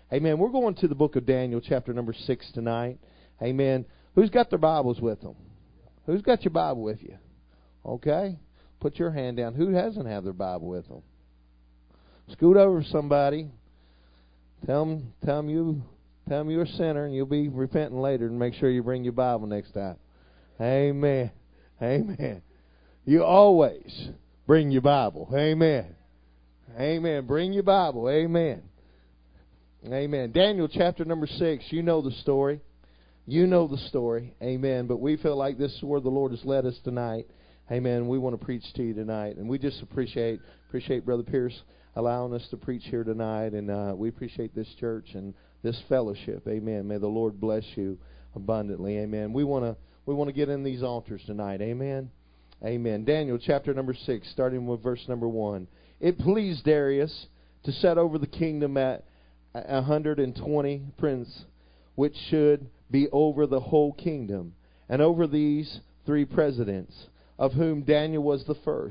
Amen. We're going to the book of Daniel, chapter number 6 tonight. Amen. Who's got their Bibles with them? Who's got your Bible with you? Okay. Put your hand down. Who doesn't have their Bible with them? Scoot over somebody. Tell them you're a sinner, and you'll be repenting later, and make sure you bring your Bible next time. Amen. Amen. You always bring your Bible. Amen. Amen. Bring your Bible. Amen. Amen. Daniel chapter number 6. You know the story. You know the story. Amen. But we feel like this is where the Lord has led us tonight. Amen. We want to preach to you tonight. And we just appreciate Brother Pierce allowing us to preach here tonight. And we appreciate this church and this fellowship. Amen. May the Lord bless you abundantly. Amen. We want to get in these altars tonight. Amen. Amen. Daniel chapter number 6, starting with verse number 1. It pleased Darius to set over the kingdom at 120 prince, which should be over the whole kingdom, and over these 3 presidents, of whom Daniel was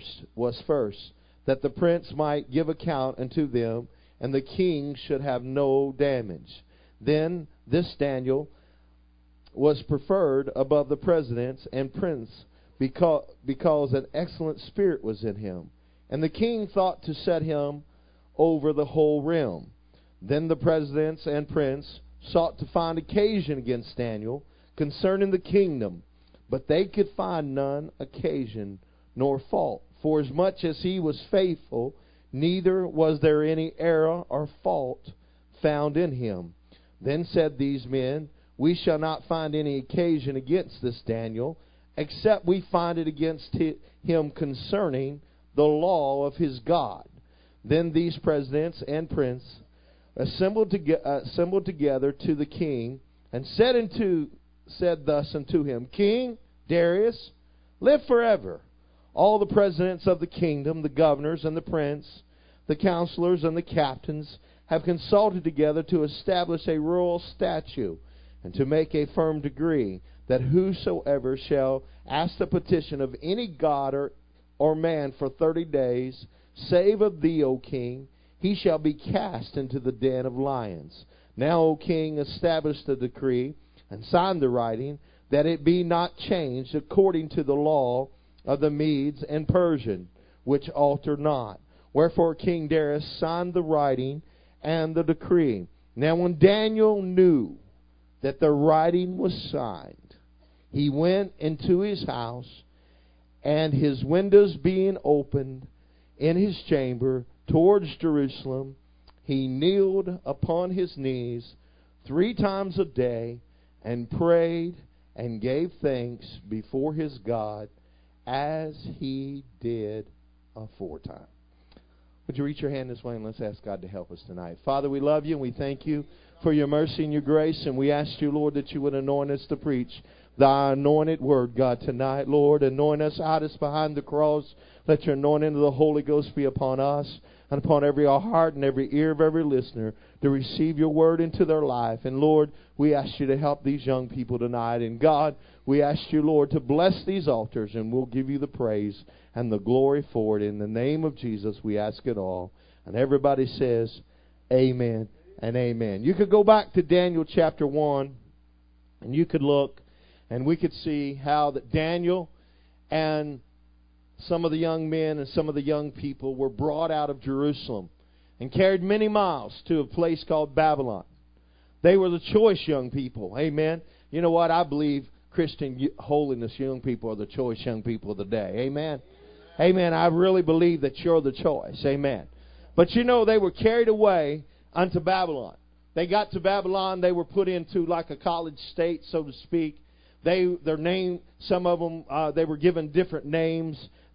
first, that the prince might give account unto them, and the king should have no damage. Then this Daniel was preferred above the presidents and prince, because an excellent spirit was in him. And the king thought to set him over the whole realm. Then the presidents and prince sought to find occasion against Daniel concerning the kingdom, but they could find none occasion nor fault. For as much as he was faithful, neither was there any error or fault found in him. Then said these men, We shall not find any occasion against this Daniel, except we find it against him concerning the law of his God. Then these presidents and prince assembled together to the king, and said thus unto him, King Darius, live forever. All the presidents of the kingdom, the governors and the prince, the counselors and the captains, have consulted together to establish a royal statute, and to make a firm decree, that whosoever shall ask the petition of any god or man for 30 days, save of thee, O king, he shall be cast into the den of lions. Now, O king, establish the decree, and sign the writing, that it be not changed according to the law of the Medes and Persian, which alter not. Wherefore King Darius signed the writing and the decree. Now when Daniel knew that the writing was signed, he went into his house, and his windows being opened in his chamber towards Jerusalem, he kneeled upon his knees 3 times a day, and prayed and gave thanks before his God, as he did aforetime. Would you reach your hand this way, and let's ask God to help us tonight. Father, we love you, and we thank you for your mercy and your grace, and we ask you, Lord, that you would anoint us to preach thy anointed word, God, tonight. Lord, anoint us, hide us behind the cross. Let your anointing of the Holy Ghost be upon us and upon every heart and every ear of every listener to receive your word into their life. And Lord, we ask you to help these young people tonight. And God, we ask you, Lord, to bless these altars, and we'll give you the praise and the glory for it. In the name of Jesus, we ask it all. And everybody says, amen and amen. You could go back to Daniel chapter 1, and you could look, and we could see how that Daniel and some of the young men and some of the young people were brought out of Jerusalem and carried many miles to a place called Babylon. They were the choice young people. Amen. You know what? I believe Christian holiness young people are the choice young people of the day. Amen. Amen. I really believe that you're the choice. Amen. But you know, they were carried away unto Babylon. They got to Babylon. They were put into like a college state, so to speak. Their name, some of them, they were given different names.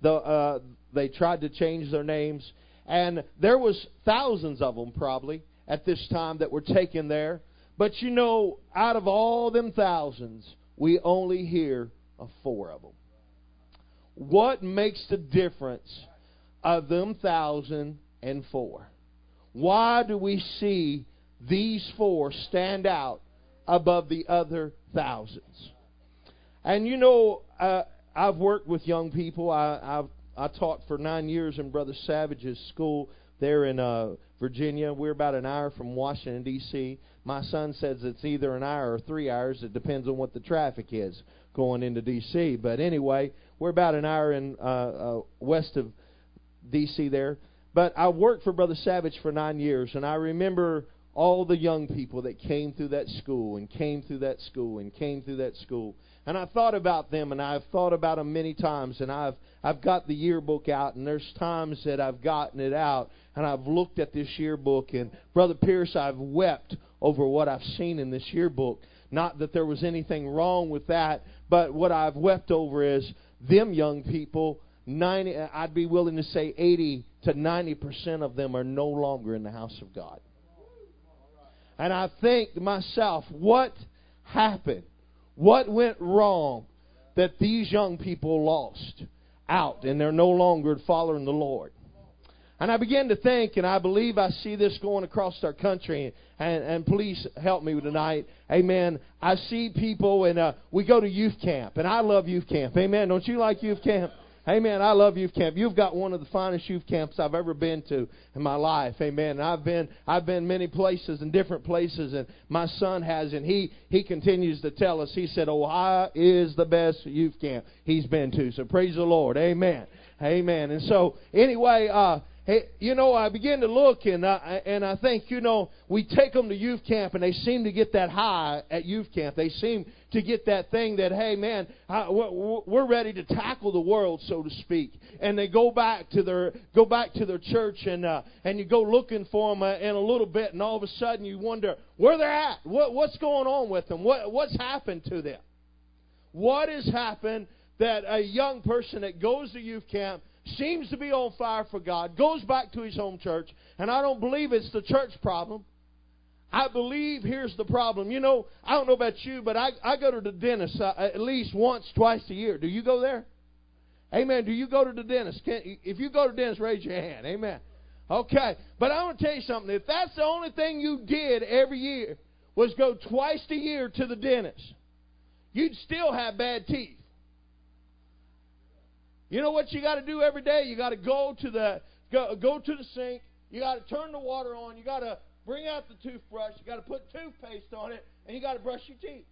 They tried to change their names. And there was thousands of them probably at this time that were taken there. But you know, out of all them thousands, we only hear of 4 of them. What makes the difference of them 1,004? Why do we see these 4 stand out above the other thousands? And you know, I've worked with young people. I taught for 9 years in Brother Savage's school there in Virginia. We're about an hour from Washington, D.C. My son says it's either an hour or 3 hours. It depends on what the traffic is going into D.C. But anyway, we're about an hour in west of D.C. there. But I worked for Brother Savage for 9 years, and I remember all the young people that came through that school and came through that school and came through that school. And I thought about them, and I've thought about them many times, and I've got the yearbook out, and there's times that I've gotten it out, and I've looked at this yearbook, and Brother Pierce, I've wept over what I've seen in this yearbook. Not that there was anything wrong with that, but what I've wept over is them young people. I'd be willing to say 80 to 90% of them are no longer in the house of God. And I think to myself, what happened? What went wrong that these young people lost out and they're no longer following the Lord? And I began to think, and I believe I see this going across our country, and please help me tonight. Amen. I see people, and we go to youth camp, and I love youth camp. Amen. Don't you like youth camp? Amen. I love youth camp. You've got one of the finest youth camps I've ever been to in my life. Amen. And I've been many places and different places, and my son has, and he continues to tell us. He said Ohio is the best youth camp he's been to. So praise the Lord. Amen. Amen. And so anyway, hey, I begin to look, and I think, we take them to youth camp, and they seem to get that high at youth camp. They seem to get that thing that, hey, man, we're ready to tackle the world, so to speak. And they go back to their church, and you go looking for them in a little bit, and all of a sudden you wonder where they're at. What's going on with them? What's happened to them? What has happened that a young person that goes to youth camp seems to be on fire for God, goes back to his home church, and I don't believe it's the church problem. I believe here's the problem. I don't know about you, but I go to the dentist at least once, twice a year. Do you go there? Amen. Do you go to the dentist? If you go to the dentist, raise your hand. Amen. Okay. But I want to tell you something. If that's the only thing you did every year was go twice a year to the dentist, you'd still have bad teeth. You know what you got to do every day? You got to go to the sink. You got to turn the water on. You got to bring out the toothbrush. You got to put toothpaste on it, and you got to brush your teeth.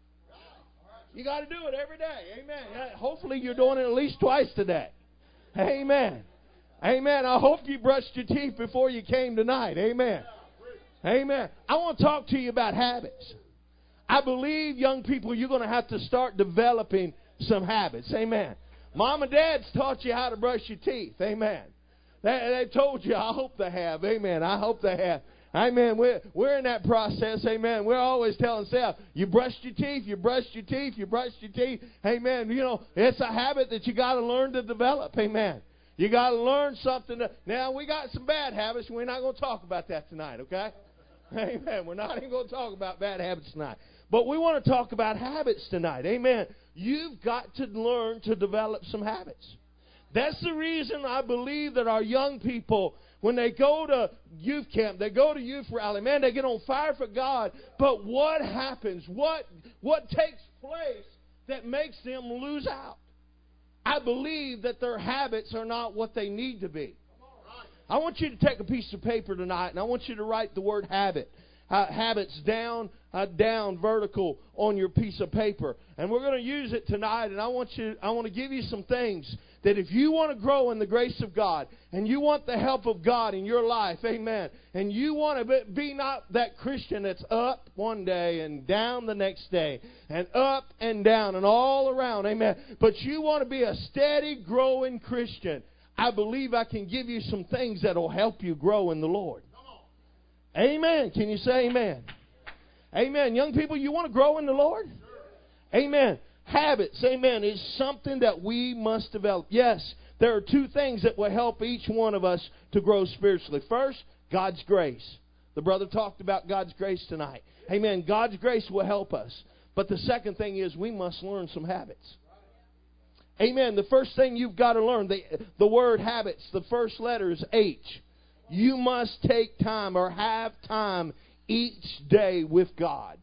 You got to do it every day. Amen. Hopefully you're doing it at least twice today. Amen. Amen. I hope you brushed your teeth before you came tonight. Amen. Amen. I want to talk to you about habits. I believe, young people, you're going to have to start developing some habits. Amen. Mom and Dad's taught you how to brush your teeth. Amen. They've told you. I hope they have. Amen. I hope they have. Amen. We're in that process. Amen. We're always telling ourselves, you brushed your teeth, you brushed your teeth, you brushed your teeth. Amen. It's a habit that you got to learn to develop. Amen. You got to learn something. Now, we got some bad habits. We're not going to talk about that tonight, okay? Amen. We're not even going to talk about bad habits tonight. But we want to talk about habits tonight. Amen. You've got to learn to develop some habits. That's the reason I believe that our young people, when they go to youth camp, they go to youth rally, man, they get on fire for God. But what happens? What takes place that makes them lose out? I believe that their habits are not what they need to be. I want you to take a piece of paper tonight, and I want you to write the word habit. Habits down vertical on your piece of paper. And we're going to use it tonight, and I want to give you some things that if you want to grow in the grace of God, and you want the help of God in your life, amen, and you want to be not that Christian that's up one day and down the next day, and up and down and all around, amen, but you want to be a steady growing Christian, I believe I can give you some things that will help you grow in the Lord. Amen. Can you say amen? Amen. Young people, you want to grow in the Lord? Amen. Habits, amen, is something that we must develop. Yes, there are two things that will help each one of us to grow spiritually. First, God's grace. The brother talked about God's grace tonight. Amen. God's grace will help us. But the second thing is we must learn some habits. Amen. The first thing you've got to learn, the word habits, the first letter is H. You must take time or have time each day with God.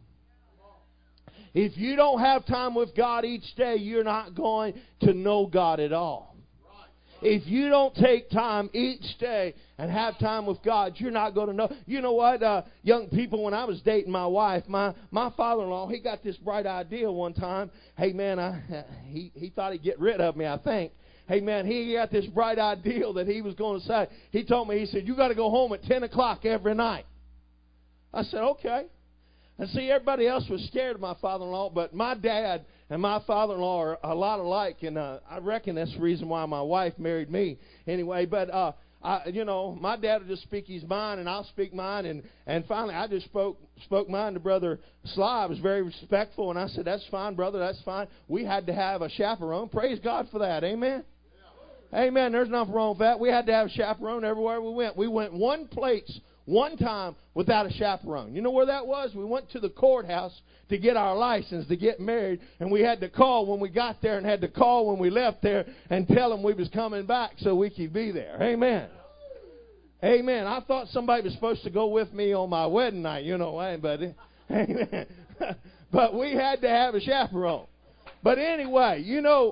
If you don't have time with God each day, you're not going to know God at all. If you don't take time each day and have time with God, you're not going to know. You know what, young people, when I was dating my wife, my father-in-law, he got this bright idea one time. Hey, man, he thought he'd get rid of me, I think. Hey, man, he got this bright idea that he was going to say. He told me, he said, you got to go home at 10 o'clock every night. I said, okay. And see, everybody else was scared of my father-in-law, but my dad and my father-in-law are a lot alike, and I reckon that's the reason why my wife married me anyway. But, my dad would just speak his mind, and I'll speak mine, and finally I just spoke mine to Brother Sly. I was very respectful, and I said, that's fine, brother, that's fine. We had to have a chaperone. Praise God for that, amen? Amen. There's nothing wrong with that. We had to have a chaperone everywhere we went. We went one place, one time, without a chaperone. You know where that was? We went to the courthouse to get our license to get married, and we had to call when we got there and had to call when we left there and tell them we was coming back so we could be there. Amen. Amen. I thought somebody was supposed to go with me on my wedding night, but amen. But we had to have a chaperone. But anyway,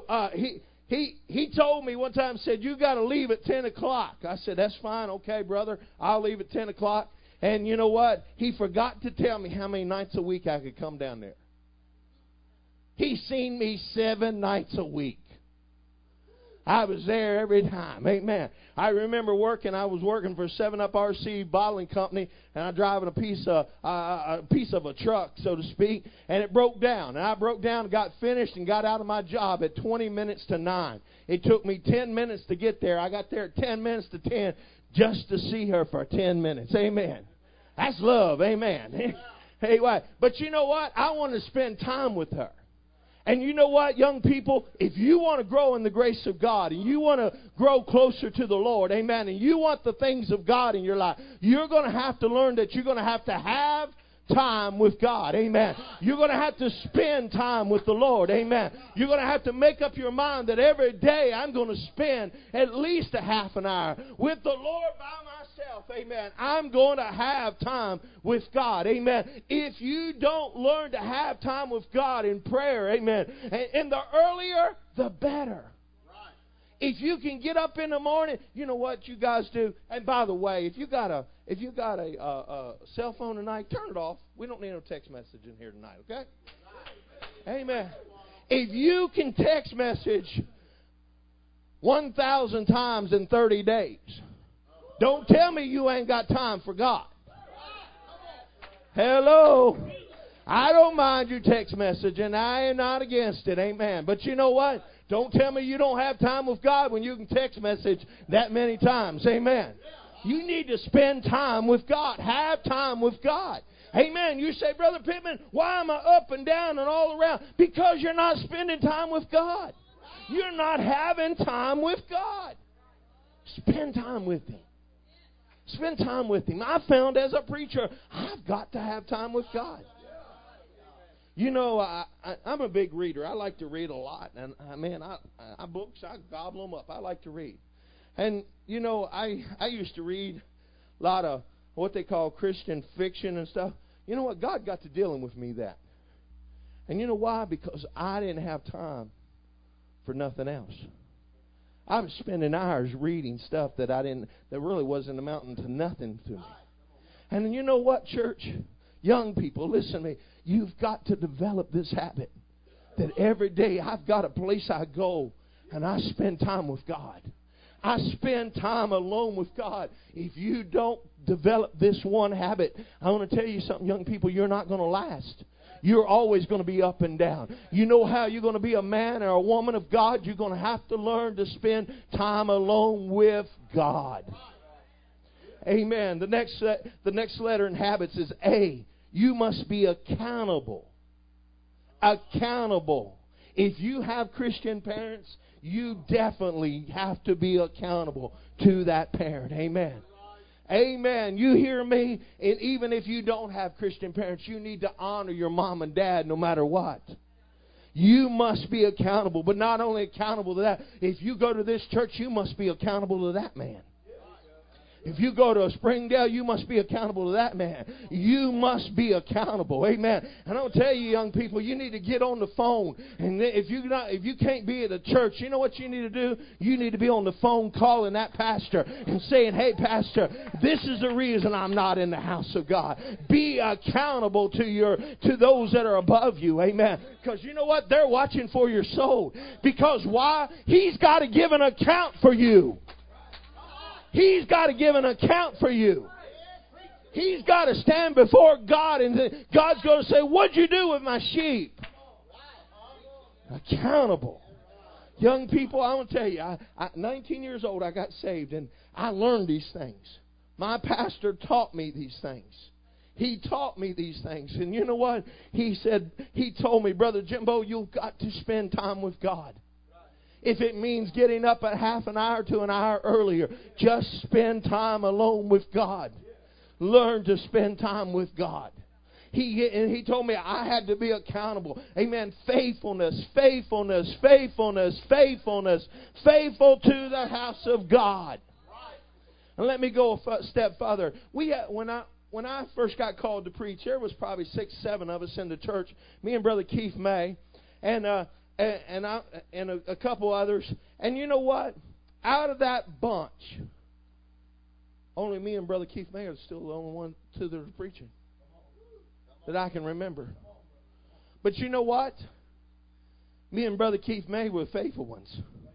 He told me one time, said, you got to leave at 10 o'clock. I said, that's fine. Okay, brother. I'll leave at 10 o'clock. And you know what? He forgot to tell me how many nights a week I could come down there. He seen me 7 nights a week. I was there every time. Amen. I remember I was working for 7-Up RC bottling company, and I driving a piece of a truck, so to speak, and it broke down. And I broke down and got finished and got out of my job at 20 minutes to 9. It took me 10 minutes to get there. I got there at 10 minutes to 10 just to see her for 10 minutes. Amen. That's love. Amen. Anyway, but you know what? I want to spend time with her. And you know what, young people? If you want to grow in the grace of God and you want to grow closer to the Lord, amen, and you want the things of God in your life, you're going to have to learn that you're going to have time with God, amen. You're going to have to spend time with the Lord, amen. You're going to have to make up your mind that every day I'm going to spend at least a half an hour with the Lord by myself, amen. I'm going to have time with God, amen. If you don't learn to have time with God in prayer, amen, and the earlier, the better. If you can get up in the morning, you know what you guys do. And by the way, if you got a cell phone tonight, turn it off. We don't need no text message in here tonight, okay? Amen. If you can text message 1,000 times in 30 days, don't tell me you ain't got time for God. Hello. I don't mind your text message, and I am not against it. Amen. But you know what? Don't tell me you don't have time with God when you can text message that many times. Amen. You need to spend time with God. Have time with God. Amen. You say, Brother Pittman, why am I up and down and all around? Because you're not spending time with God. You're not having time with God. Spend time with Him. Spend time with Him. I found as a preacher, I've got to have time with God. You know, I'm a big reader. I like to read a lot. And, books, I gobble them up. I like to read. And, you know, I used to read a lot of what they call Christian fiction and stuff. You know what? God got to dealing with me that. And you know why? Because I didn't have time for nothing else. I was spending hours reading stuff that really wasn't amounting to nothing to me. And you know what, church? Young people, listen to me. You've got to develop this habit that every day I've got a place I go and I spend time with God. I spend time alone with God. If you don't develop this one habit, I want to tell you something, young people, you're not going to last. You're always going to be up and down. You know how you're going to be a man or a woman of God? You're going to have to learn to spend time alone with God. Amen. The next letter in habits is A. You must be accountable. Accountable. If you have Christian parents, you definitely have to be accountable to that parent. Amen. Amen. You hear me? And even if you don't have Christian parents, you need to honor your mom and dad no matter what. You must be accountable. But not only accountable to that, if you go to this church, you must be accountable to that man. If you go to Springdale, you must be accountable to that man. You must be accountable. Amen. And I'll tell you, young people, you need to get on the phone. And if you can't be at a church, you know what you need to do? You need to be on the phone calling that pastor and saying, hey, pastor, this is the reason I'm not in the house of God. Be accountable to those that are above you. Amen. Because you know what? They're watching for your soul. Because why? He's got to give an account for you. He's got to give an account for you. He's got to stand before God, and God's going to say, what'd you do with my sheep? Accountable. Young people, I want to tell you, 19 years old, I got saved, and I learned these things. My pastor taught me these things. He taught me these things. And you know what? He told me, Brother Jimbo, you've got to spend time with God. If it means getting up at half an hour to an hour earlier, just spend time alone with God. Learn to spend time with God. He told me I had to be accountable. Amen. Faithfulness, faithfulness, faithfulness, faithfulness, faithful to the house of God. And let me go a step further. When I first got called to preach, there was probably 6, 7 of us in the church. Me and Brother Keith May, and a couple others. And you know what? Out of that bunch, only me and Brother Keith May are still the only one that are preaching that I can remember. But you know what? Me and Brother Keith May were faithful ones.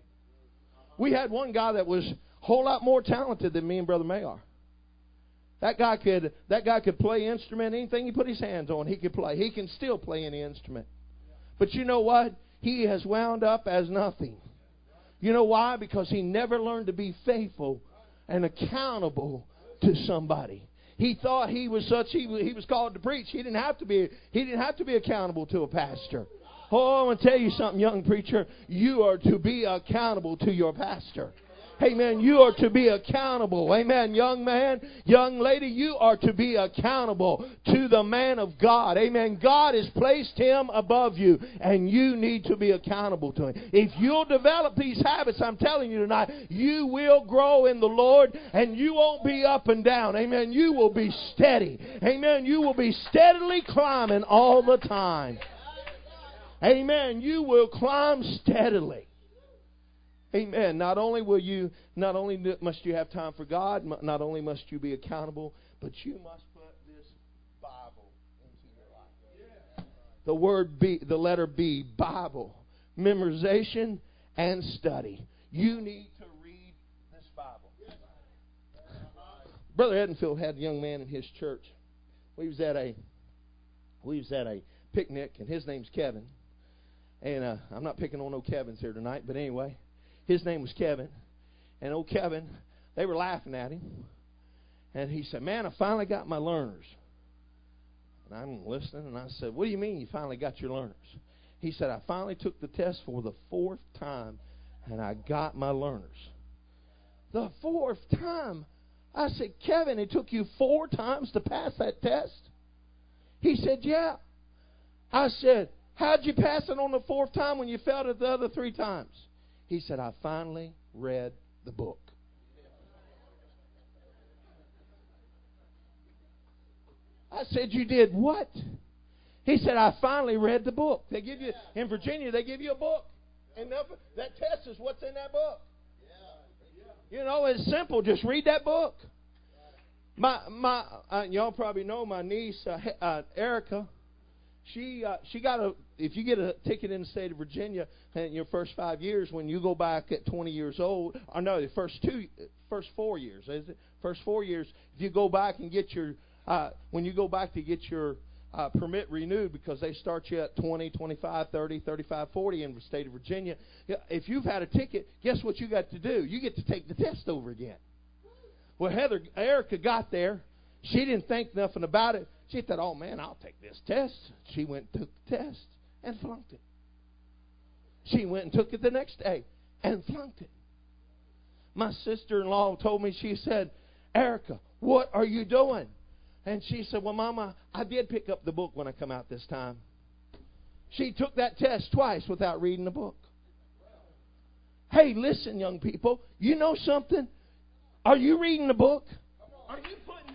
We had one guy that was a whole lot more talented than me and Brother May are. That guy could play instrument, anything he put his hands on, he could play. He can still play any instrument. But you know what? He has wound up as nothing. You know why? Because he never learned to be faithful and accountable to somebody. He thought he was he was called to preach. He didn't have to be accountable to a pastor. Oh, I want to tell you something, young preacher. You are to be accountable to your pastor. Amen. You are to be accountable. Amen. Young man, young lady, you are to be accountable to the man of God. Amen. God has placed him above you, and you need to be accountable to him. If you'll develop these habits, I'm telling you tonight, you will grow in the Lord, and you won't be up and down. Amen. You will be steady. Amen. You will be steadily climbing all the time. Amen. You will climb steadily. Amen. Not only must you have time for God, not only must you be accountable, but you must put this Bible into your life. The word B, the letter B, Bible, memorization and study. You need to read this Bible. Brother Edenfield had a young man in his church. We was at a picnic, and his name's Kevin. And I'm not picking on no Kevins here tonight, but anyway. His name was Kevin. And old Kevin, they were laughing at him. And he said, man, I finally got my learners. And I'm listening, and I said, what do you mean you finally got your learners? He said, I finally took the test for the 4th time, and I got my learners. The 4th time? I said, Kevin, it took you 4 times to pass that test? He said, yeah. I said, how'd you pass it on the 4th time when you failed it the other 3 times? He said, I finally read the book. I said, you did what? He said, I finally read the book. They give you, in Virginia, they give you a book. And that test is what's in that book. You know, it's simple. Just read that book. Y'all probably know my niece, Erica. She got if you get a ticket in the state of Virginia in your first 5 years, when you go back at 20 years old, or no, the first 4 years, is it? First 4 years, if you go back and get your, when you go back to get your permit renewed, because they start you at 20, 25, 30, 35, 40 in the state of Virginia. If you've had a ticket, guess what you got to do? You get to take the test over again. Well, Erica got there. She didn't think nothing about it. She thought, oh, man, I'll take this test. She went and took the test and flunked it. She went and took it the next day and flunked it. My sister-in-law told me, she said, Erica, what are you doing? And she said, well, Mama, I did pick up the book when I come out this time. She took that test twice without reading the book. Hey, listen, young people. You know something? Are you reading the book?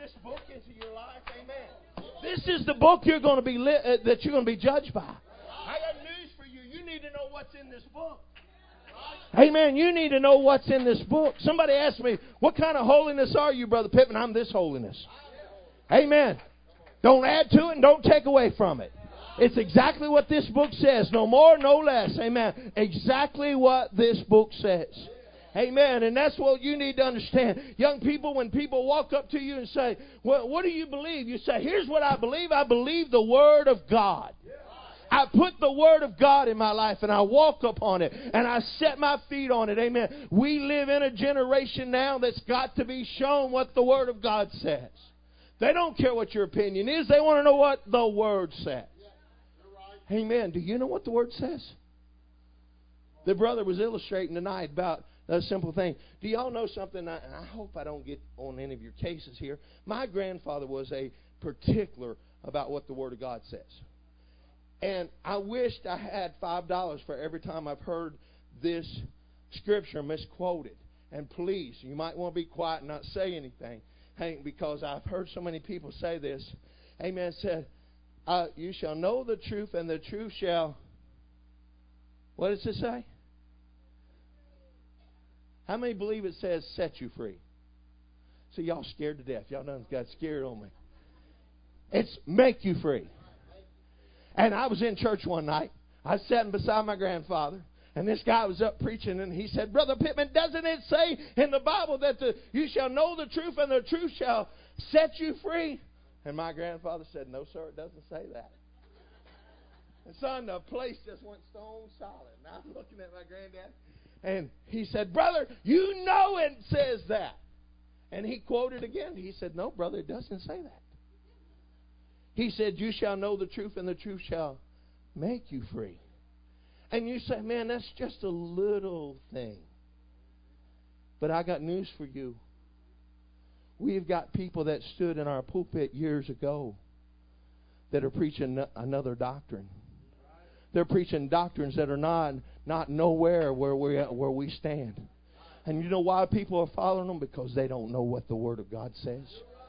this book into your life, amen, this is the book you're going to be that you're going to be judged by. I got news for you. You need to know what's in this book. Amen. You need to know what's in this book. Somebody asked me, what kind of holiness are you, Brother Pittman? I'm this holiness. Amen. Don't add to it and don't take away from it. It's exactly what this book says. No more, no less. Amen. Exactly what this book says. Amen. And that's what you need to understand. Young people, when people walk up to you and say, well, what do you believe? You say, here's what I believe. I believe the Word of God. I put the Word of God in my life and I walk upon it and I set my feet on it. Amen. We live in a generation now that's got to be shown what the Word of God says. They don't care what your opinion is. They want to know what the Word says. Amen. Do you know what the Word says? The brother was illustrating tonight about a simple thing. Do y'all know something? And I hope I don't get on any of your cases here. My grandfather was a particular about what the Word of God says. And I wished I had $5 for every time I've heard this scripture misquoted. And please, you might want to be quiet and not say anything. Hey, because I've heard so many people say this. Amen. Said, you shall know the truth, and the truth shall... What does it say? How many believe it says set you free? So y'all scared to death. Y'all done got scared on me. It's make you free. And I was in church one night. I was sitting beside my grandfather. And this guy was up preaching. And he said, Brother Pittman, doesn't it say in the Bible that you shall know the truth and the truth shall set you free? And my grandfather said, no, sir, it doesn't say that. And son, the place just went stone solid. And I'm looking at my granddad. And he said, brother, you know it says that. And he quoted again. He said, no, brother, it doesn't say that. He said, you shall know the truth, and the truth shall make you free. And you say, man, that's just a little thing. But I got news for you. We've got people that stood in our pulpit years ago that are preaching another doctrine. They're preaching doctrines that are not nowhere where we stand. And you know why people are following them? Because they don't know what the Word of God says.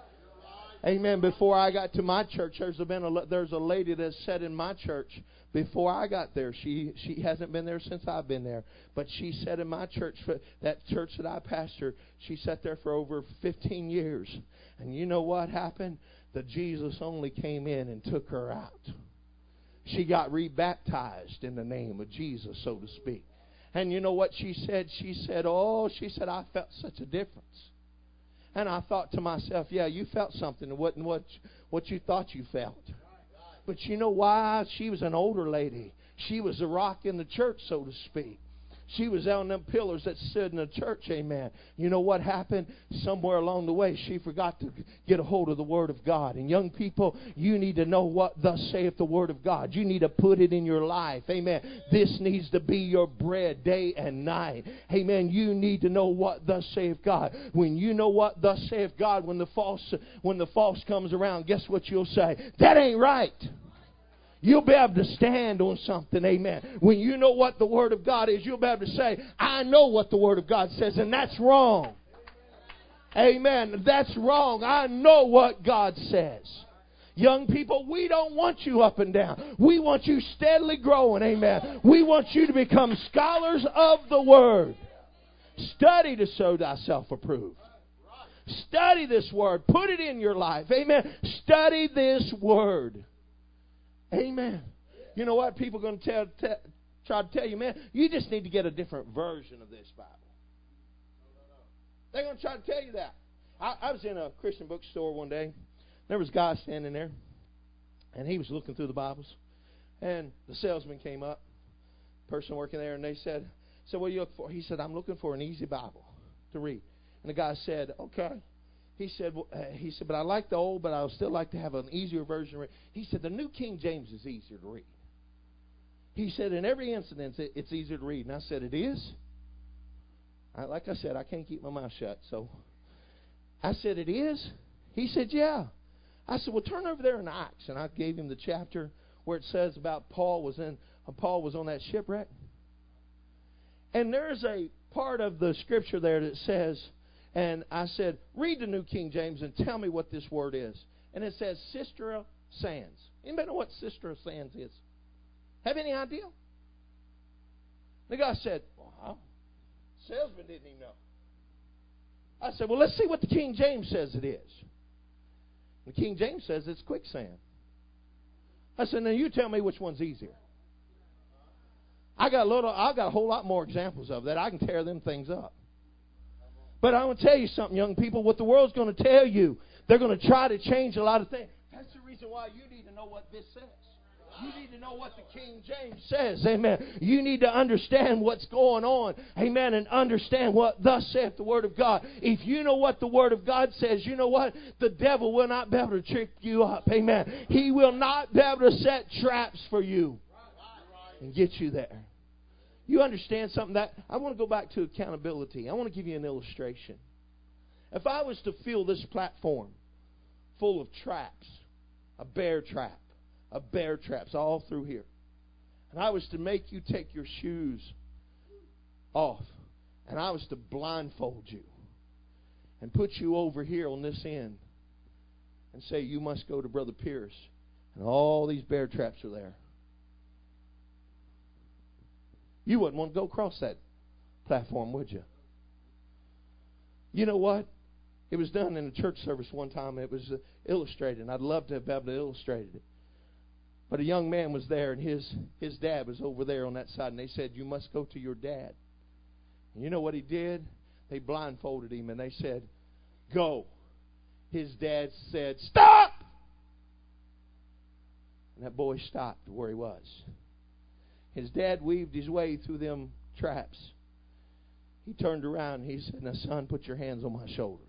Amen. Before I got to my church, there's a lady that sat in my church before I got there. She hasn't been there since I've been there, but she sat in my church, that church that I pastored. She sat there for over 15 years. And you know what happened? The Jesus only came in and took her out. She got rebaptized in the name of Jesus, so to speak. And you know what she said? She said, I felt such a difference. And I thought to myself, yeah, you felt something. It wasn't what you thought you felt. But you know why? She was an older lady. She was a rock in the church, so to speak. She was on them pillars that stood in the church, amen. You know what happened? Somewhere along the way, she forgot to get a hold of the Word of God. And young people, you need to know what thus saith the Word of God. You need to put it in your life, amen. This needs to be your bread day and night, amen. You need to know what thus saith God. When you know what thus saith God, when the false comes around, guess what you'll say? That ain't right. You'll be able to stand on something, amen. When you know what the Word of God is, you'll be able to say, I know what the Word of God says, and that's wrong. Amen. That's wrong. I know what God says. Young people, we don't want you up and down. We want you steadily growing, amen. We want you to become scholars of the Word. Study to show thyself approved. Study this Word. Put it in your life, amen. Study this Word. Amen. You know what? People are going to try to tell you, man, you just need to get a different version of this Bible. They're going to try to tell you that. I was in a Christian bookstore one day. There was a guy standing there, and he was looking through the Bibles. And the salesman came up, person working there, and they said, what are you looking for? He said, I'm looking for an easy Bible to read. And the guy said, okay. He said, but I like the old, but I would still like to have an easier version. He said, the New King James is easier to read. He said, in every incident, it's easier to read. And I said, it is? Like I said, I can't keep my mouth shut. So I said, it is? He said, yeah. I said, well, turn over there in Acts. And I gave him the chapter where it says about Paul was on that shipwreck. And there's a part of the scripture there that says, And I said, read the New King James and tell me what this word is. And it says Sistra Sands. Anybody know what Sistra Sands is? Have any idea? The guy said, well, salesman didn't even know. I said, well, let's see what the King James says it is. The King James says it's quicksand. I said, now you tell me which one's easier. I got a whole lot more examples of that. I can tear them things up. But I want to tell you something, young people. What the world's going to tell you, they're going to try to change a lot of things. That's the reason why you need to know what this says. You need to know what the King James says. Amen. You need to understand what's going on. Amen. And understand what thus saith the Word of God. If you know what the Word of God says, you know what? The devil will not be able to trick you up. Amen. He will not be able to set traps for you and get you there. You understand something? That I want to go back to accountability. I want to give you an illustration. If I was to fill this platform full of traps, a bear traps all through here, and I was to make you take your shoes off, and I was to blindfold you and put you over here on this end and say you must go to Brother Pierce, and all these bear traps are there, you wouldn't want to go across that platform, would you? You know what? It was done in a church service one time. It was illustrated, and I'd love to have been able to illustrate it. But a young man was there, and his dad was over there on that side, and they said, you must go to your dad. And you know what he did? They blindfolded him, and they said, go. His dad said, stop! And that boy stopped where he was. His dad weaved his way through them traps. He turned around and he said, now, son, put your hands on my shoulders.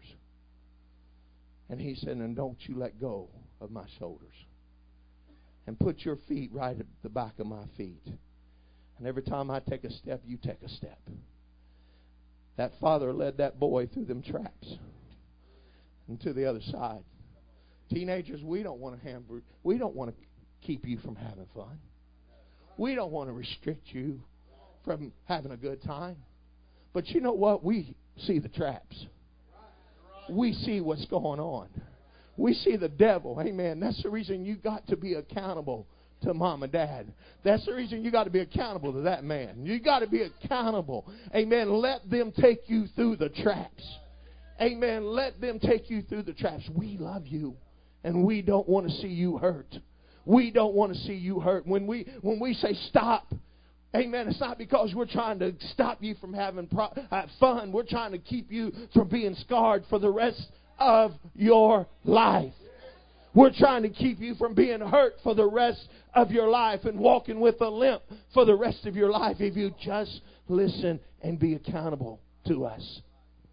And he said, and don't you let go of my shoulders. And put your feet right at the back of my feet. And every time I take a step, you take a step. That father led that boy through them traps and to the other side. Teenagers, we don't want to keep you from having fun. We don't want to restrict you from having a good time. But you know what? We see the traps. We see what's going on. We see the devil. Amen. That's the reason you got to be accountable to mom and dad. That's the reason you got to be accountable to that man. You got to be accountable. Amen. Let them take you through the traps. Amen. Let them take you through the traps. We love you, and we don't want to see you hurt. We don't want to see you hurt. When we say stop, amen, it's not because we're trying to stop you from having fun. We're trying to keep you from being scarred for the rest of your life. We're trying to keep you from being hurt for the rest of your life and walking with a limp for the rest of your life if you just listen and be accountable to us.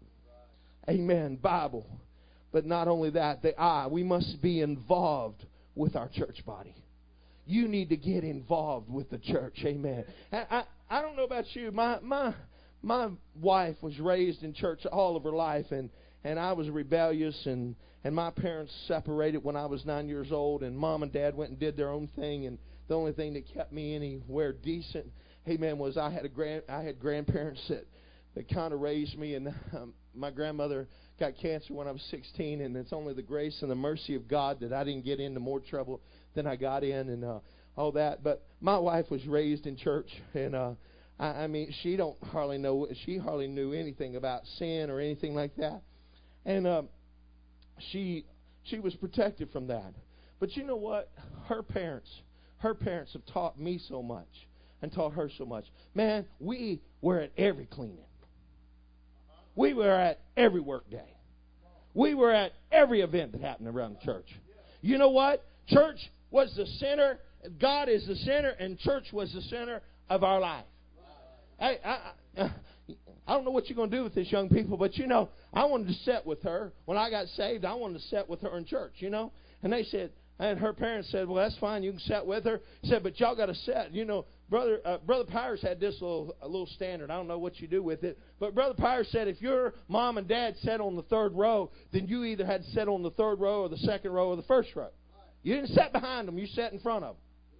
Amen. Bible. But not only that, we must be involved with our church body. You need to get involved with the church. Amen. I don't know about you. My wife was raised in church all of her life, and I was rebellious, and my parents separated when I was 9 years old, and mom and dad went and did their own thing, and the only thing that kept me anywhere decent, amen, was I had grandparents that kind of raised me, and my grandmother got cancer when I was 16, and it's only the grace and the mercy of God that I didn't get into more trouble than I got in, and all that. But my wife was raised in church, and I mean, she hardly knew anything about sin or anything like that, and she was protected from that. But you know what? Her parents have taught me so much and taught her so much. Man, we were at every cleaning. We were at every work day. We were at every event that happened around the church. You know what? Church was the center. God is the center, and church was the center of our life. Hey, I don't know what you're going to do with this, young people, but you know, I wanted to sit with her. When I got saved, I wanted to sit with her in church, you know. And they said, and her parents said, well, that's fine, you can sit with her. He said, but y'all got to sit. You know, Brother Pyers had this little standard. I don't know what you do with it. But Brother Pyers said if your mom and dad sat on the third row, then you either had to sit on the third row or the second row or the first row. You didn't sit behind them. You sat in front of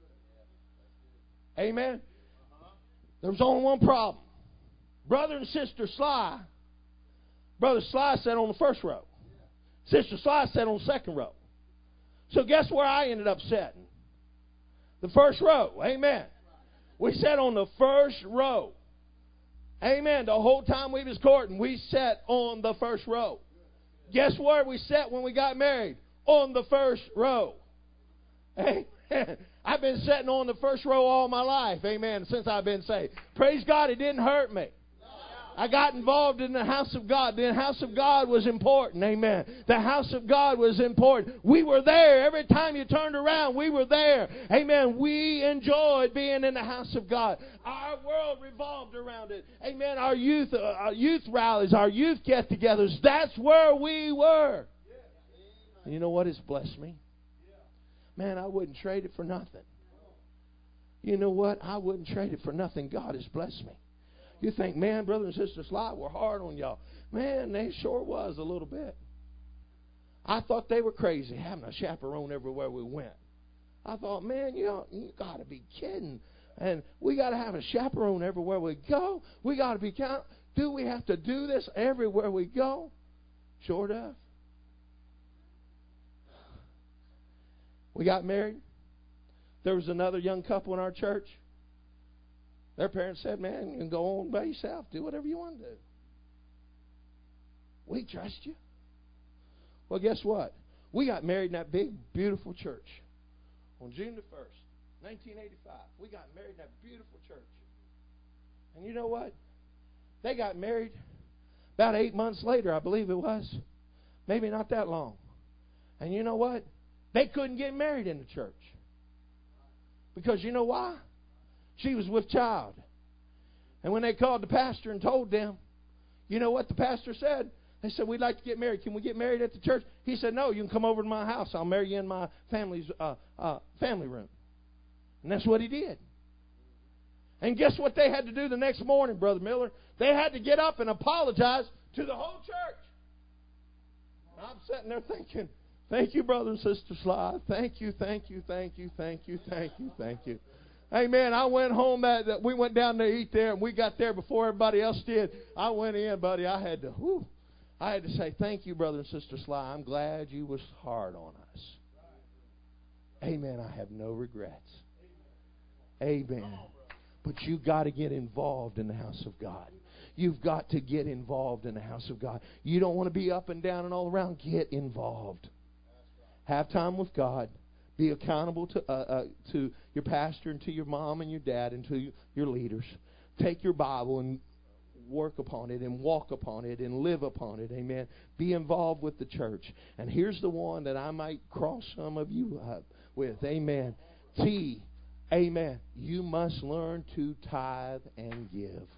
them. Amen? There was only one problem. Brother and Sister Sly Brother Sly sat on the first row. Sister Sly sat on the second row. So guess where I ended up sitting? The first row. Amen. We sat on the first row. Amen. The whole time we was courting, we sat on the first row. Guess where we sat when we got married? On the first row. Amen. I've been sitting on the first row all my life. Amen. Since I've been saved. Praise God, it didn't hurt me. I got involved in the house of God. The house of God was important. Amen. The house of God was important. We were there. Every time you turned around, we were there. Amen. We enjoyed being in the house of God. Our world revolved around it. Amen. Our youth rallies, our youth get-togethers, that's where we were. And you know what? It's blessed me. Man, I wouldn't trade it for nothing. You know what? I wouldn't trade it for nothing. God has blessed me. You think, man, brother and sister Sly were hard on y'all. Man, they sure was a little bit. I thought they were crazy having a chaperone everywhere we went. I thought, man, you got to be kidding. And we got to have a chaperone everywhere we go. We got to be counting. Do we have to do this everywhere we go? Sure enough. We got married. There was another young couple in our church. Their parents said, man, you can go on by yourself. Do whatever you want to do. We trust you. Well, guess what? We got married in that big, beautiful church on June the 1st, 1985. We got married in that beautiful church. And you know what? They got married about 8 months later, I believe it was. Maybe not that long. And you know what? They couldn't get married in the church. Because you know why? She was with child. And when they called the pastor and told them, you know what the pastor said? They said, we'd like to get married. Can we get married at the church? He said, no, you can come over to my house. I'll marry you in my family's family room. And that's what he did. And guess what they had to do the next morning, Brother Miller? They had to get up and apologize to the whole church. And I'm sitting there thinking, thank you, Brother and Sister Sly. Thank you, thank you, thank you, thank you, thank you, thank you. Amen. I went home. We went down to eat there, and we got there before everybody else did. I went in, buddy. I had to say, thank you, Brother and Sister Sly. I'm glad you was hard on us. Amen. I have no regrets. Amen. But you've got to get involved in the house of God. You've got to get involved in the house of God. You don't want to be up and down and all around. Get involved. Have time with God. Be accountable to your pastor and to your mom and your dad and to your leaders. Take your Bible and work upon it and walk upon it and live upon it. Amen. Be involved with the church. And here's the one that I might cross some of you up with. Amen. T. Amen. You must learn to tithe and give.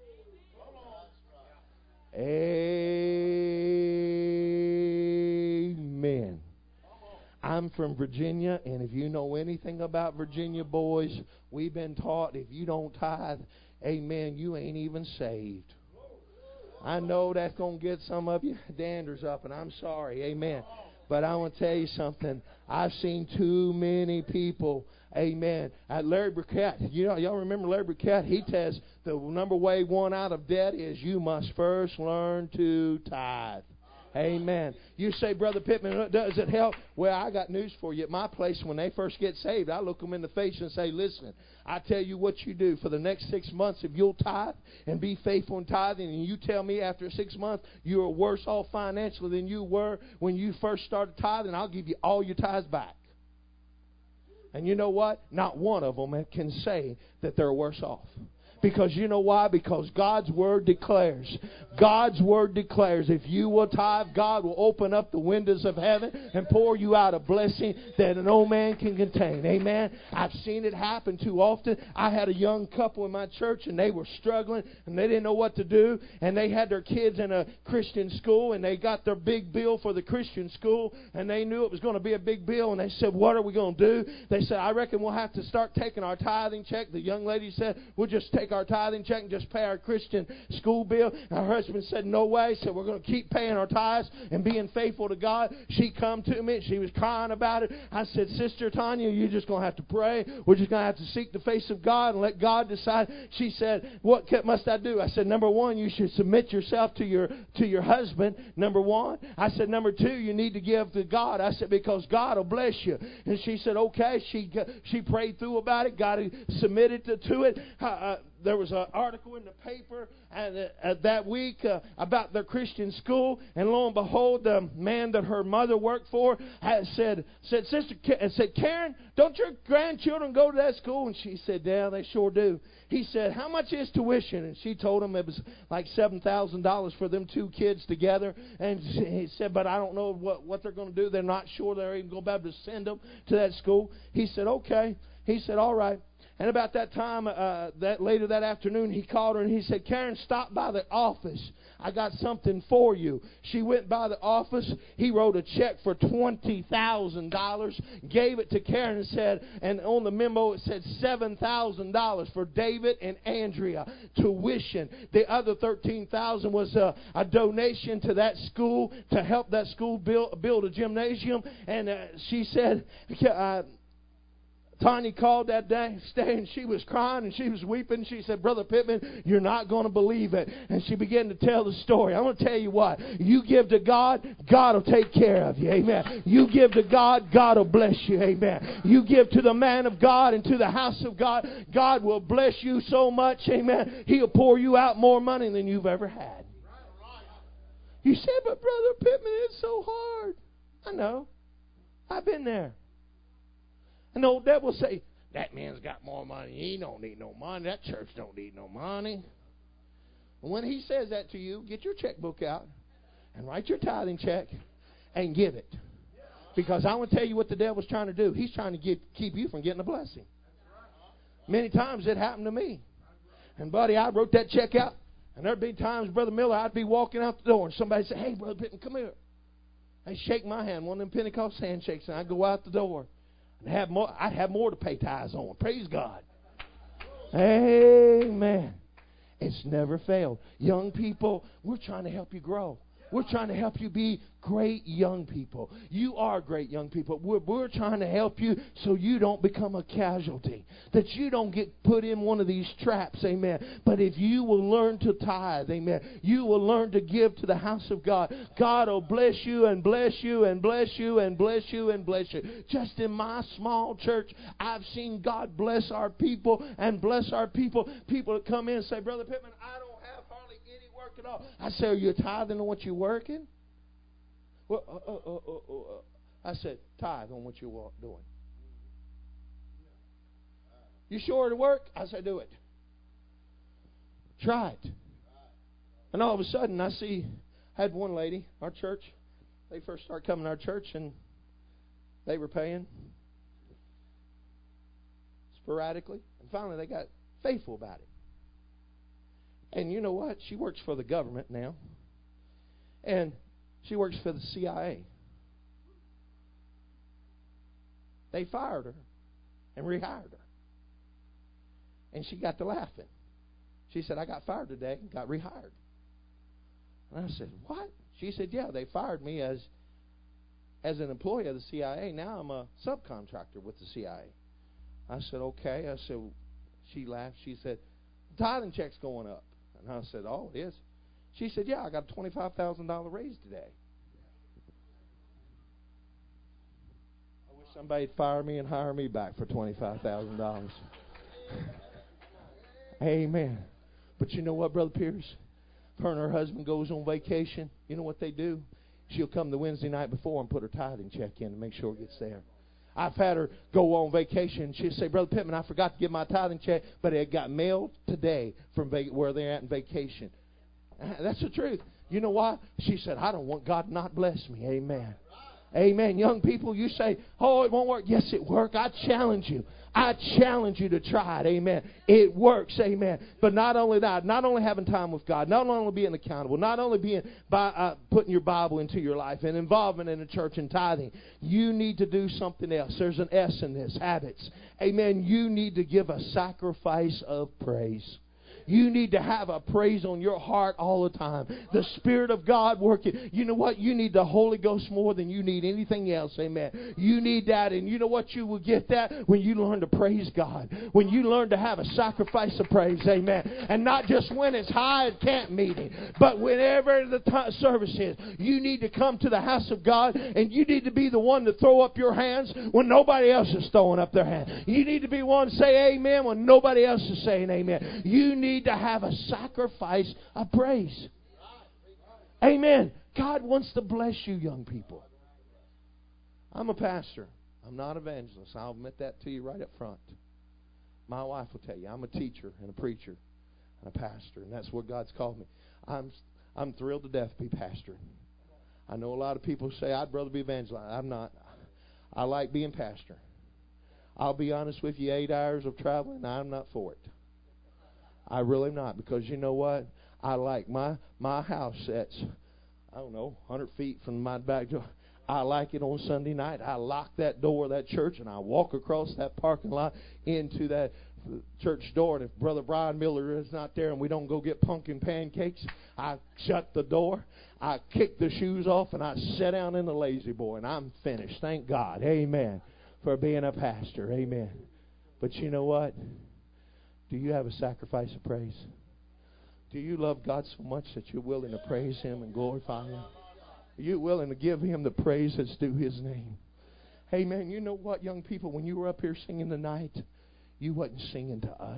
Amen. I'm from Virginia, and if you know anything about Virginia boys, we've been taught if you don't tithe, amen, you ain't even saved. I know that's going to get some of you danders up, and I'm sorry, amen. But I want to tell you something. I've seen too many people, amen. Larry Burkett, y'all remember Larry Burkett? He tells the number one out of debt is you must first learn to tithe. Amen. You say, Brother Pittman, does it help? Well, I got news for you. At my place, when they first get saved, I look them in the face and say, listen, I tell you what you do. For the next 6 months, if you'll tithe and be faithful in tithing, and you tell me after 6 months you are worse off financially than you were when you first started tithing, I'll give you all your tithes back. And you know what? Not one of them can say that they're worse off. Because you know why? Because God's Word declares. God's Word declares if you will tithe, God will open up the windows of heaven and pour you out a blessing that no man can contain. Amen. I've seen it happen too often. I had a young couple in my church, and they were struggling, and they didn't know what to do. And they had their kids in a Christian school, and they got their big bill for the Christian school, and they knew it was going to be a big bill. And they said, what are we going to do? They said, I reckon we'll have to start taking our tithing check. The young lady said, we'll just take our tithing check and just pay our Christian school bill? Her husband said, no way. Said, we're going to keep paying our tithes and being faithful to God. She come to me. She was crying about it. I said, Sister Tanya, you're just going to have to pray. We're just going to have to seek the face of God and let God decide. She said, what must I do? I said, number one, you should submit yourself to your husband. Number one. I said, number two, you need to give to God. I said, because God will bless you. And she said, okay. She prayed through about it. God submitted to it. There was an article in the paper that week about their Christian school, and lo and behold, the man that her mother worked for said, Karen, don't your grandchildren go to that school? And she said, yeah, they sure do. He said, how much is tuition? And she told him it was like $7,000 for them two kids together. And he said, but I don't know what they're going to do. They're not sure they're even going to be able to send them to that school. He said, okay. He said, all right. And about that time, later that afternoon, he called her and he said, Karen, stop by the office. I got something for you. She went by the office. He wrote a check for $20,000, gave it to Karen and said, and on the memo it said $7,000 for David and Andrea tuition. The other $13,000 was a donation to that school to help that school build a gymnasium. And she said, Tanya called that day and she was crying and she was weeping. She said, Brother Pittman, you're not going to believe it. And she began to tell the story. I'm going to tell you what. You give to God, God will take care of you. Amen. You give to God, God will bless you. Amen. You give to the man of God and to the house of God, God will bless you so much. Amen. He'll pour you out more money than you've ever had. You said, but Brother Pittman, it's so hard. I know. I've been there. And the old devil say, that man's got more money. He don't need no money. That church don't need no money. And when he says that to you, get your checkbook out and write your tithing check and give it. Because I want to tell you what the devil's trying to do. He's trying to keep you from getting a blessing. Many times it happened to me. And, buddy, I wrote that check out. And there'd be times, Brother Miller, I'd be walking out the door and somebody would say, hey, Brother Pittman, come here. They'd shake my hand, one of them Pentecost handshakes, and I'd go out the door. I'd have more to pay tithes on. Praise God. Amen. It's never failed. Young people, we're trying to help you grow. We're trying to help you be great young people. You are great young people. We're trying to help you so you don't become a casualty. That you don't get put in one of these traps, amen. But if you will learn to tithe, amen, you will learn to give to the house of God. God will bless you and bless you and bless you and bless you and bless you. Just in my small church, I've seen God bless our people and bless our people. People that come in and say, Brother Pittman, I don't have hardly any work at all. I say, are you tithing on what you're working? Well, I said, tithe on what you're doing. You sure to work? I said, do it. Try it. And all of a sudden, I had one lady, our church, they first started coming to our church, and they were paying sporadically. And finally, they got faithful about it. And you know what? She works for the government now. And she works for the CIA. They fired her and rehired her. And she got to laughing. She said, I got fired today and got rehired. And I said, what? She said, yeah, they fired me as an employee of the CIA. Now I'm a subcontractor with the CIA. I said, okay. I said, she laughed. She said, the tithing check's going up. And I said, oh, it is? She said, yeah, I got a $25,000 raise today. I wish somebody'd fire me and hire me back for $25,000. Amen. But you know what, Brother Pierce? Her and her husband goes on vacation. You know what they do? She'll come the Wednesday night before and put her tithing check in to make sure it gets there. I've had her go on vacation. She'll say, Brother Pittman, I forgot to give my tithing check, but it got mailed today from where they're at in vacation. That's the truth. You know why? She said, I don't want God to not bless me. Amen. Amen. Young people, you say, oh, it won't work. Yes, it works. I challenge you. I challenge you to try it. Amen. It works. Amen. But not only that, not only having time with God, not only being accountable, not only being putting your Bible into your life and involvement in the church and tithing, you need to do something else. There's an S in this, habits. Amen. You need to give a sacrifice of praise. You need to have a praise on your heart all the time. The Spirit of God working. You know what? You need the Holy Ghost more than you need anything else. Amen. You need that. And you know what? You will get that when you learn to praise God. When you learn to have a sacrifice of praise. Amen. And not just when it's high at camp meeting, but whenever the service is. You need to come to the house of God, and you need to be the one to throw up your hands when nobody else is throwing up their hands. You need to be one to say amen when nobody else is saying amen. You need to have a sacrifice of praise. Amen. God wants to bless you, young people. I'm a pastor. I'm not an evangelist. I'll admit that to you right up front. My wife will tell you I'm a teacher and a preacher and a pastor, and that's what God's called me. I'm thrilled to death to be pastoring. I know a lot of people say I'd rather be evangelist. I'm not. I like being pastor. I'll be honest with you, 8 hours of traveling, I'm not for it. I really am not, because you know what? I like my house that's, I don't know, 100 feet from my back door. I like it on Sunday night. I lock that door of that church and I walk across that parking lot into that church door. And if Brother Brian Miller is not there and we don't go get pumpkin pancakes, I shut the door. I kick the shoes off and I sit down in the lazy boy and I'm finished. Thank God. Amen. For being a pastor. Amen. But you know what? Do you have a sacrifice of praise? Do you love God so much that you're willing to praise Him and glorify Him? Are you willing to give Him the praise that's due His name? Amen. You know what, young people? When you were up here singing tonight, you wasn't singing to us.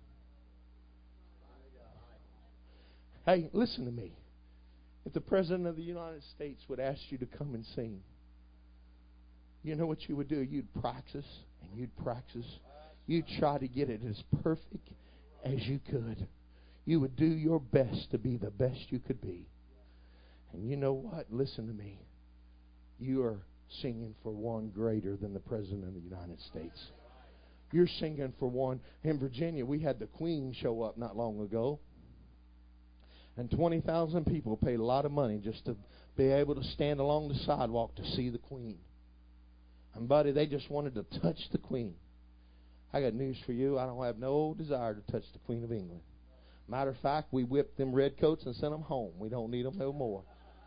Hey, listen to me. If the President of the United States would ask you to come and sing, you know what you would do? You'd practice and you'd practice. You'd try to get it as perfect as you could. You would do your best to be the best you could be. And you know what? Listen to me. You are singing for one greater than the President of the United States. You're singing for one. In Virginia, we had the Queen show up not long ago. And 20,000 people paid a lot of money just to be able to stand along the sidewalk to see the Queen. And buddy, they just wanted to touch the Queen. I got news for you. I don't have no desire to touch the Queen of England. Matter of fact, we whipped them redcoats and sent them home. We don't need them no more.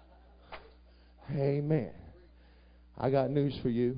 Amen. I got news for you.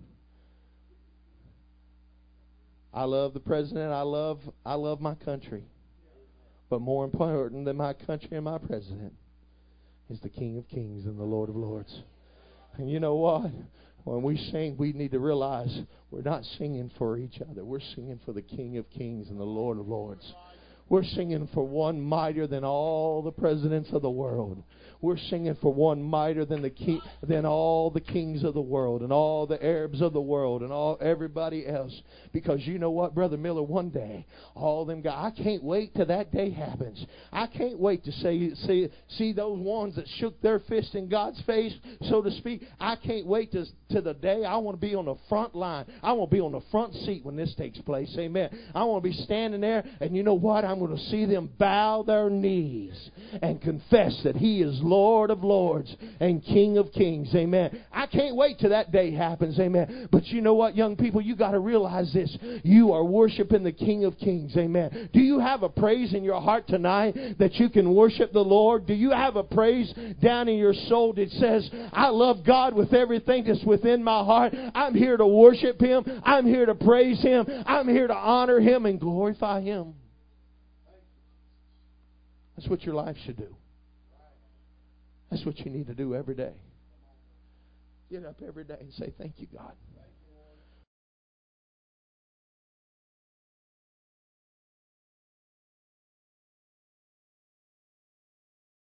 I love the President. I love my country. But more important than my country and my President is the King of Kings and the Lord of Lords. And you know what? When we sing, we need to realize we're not singing for each other. We're singing for the King of Kings and the Lord of Lords. We're singing for one mightier than all the presidents of the world. We're singing for one mightier than all the kings of the world and all the Arabs of the world and all everybody else. Because you know what, Brother Miller, one day, all them guys, I can't wait till that day happens. I can't wait to see those ones that shook their fist in God's face, so to speak. I can't wait to the day I want to be on the front line. I want to be on the front seat when this takes place. Amen. I want to be standing there, and you know what? I'm going to see them bow their knees and confess that He is Lord of Lords and King of Kings. Amen. I can't wait till that day happens. Amen. But you know what, young people? You got to realize this. You are worshiping the King of Kings. Amen. Do you have a praise in your heart tonight that you can worship the Lord? Do you have a praise down in your soul that says, I love God with everything that's within my heart. I'm here to worship Him. I'm here to praise Him. I'm here to honor Him and glorify Him. That's what your life should do. That's what you need to do every day. Get up every day and say, thank you, God.